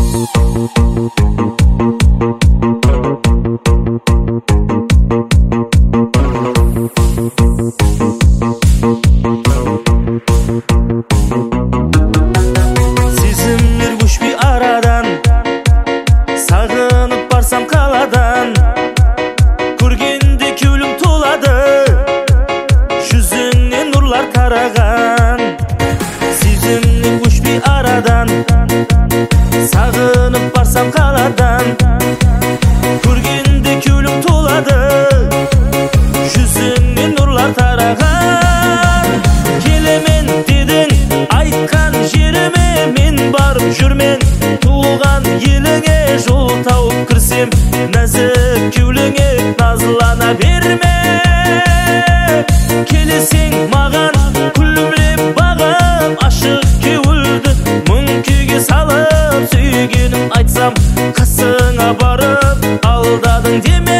Сезимler көшпей арадан, сағынып барсам қаладан, көргенде кеулім толады, жүзіңнен нұрлар тараған. Сезімнен көшпей арадан, сағынып барсам қаладан, көргенде кеулім толады, жүзіңнен нұрлар тараған. Келемен дедің, айтқан жеріме мен барып жүрмен, туған еліңе жол тауып кірсем, нәзік кеуліңе назлана берме. Келесең маған күлімлеп бағым, ашық кеуілді мұң күйге салып, сүйгенім айтсам қасыңа барып алдадың деме.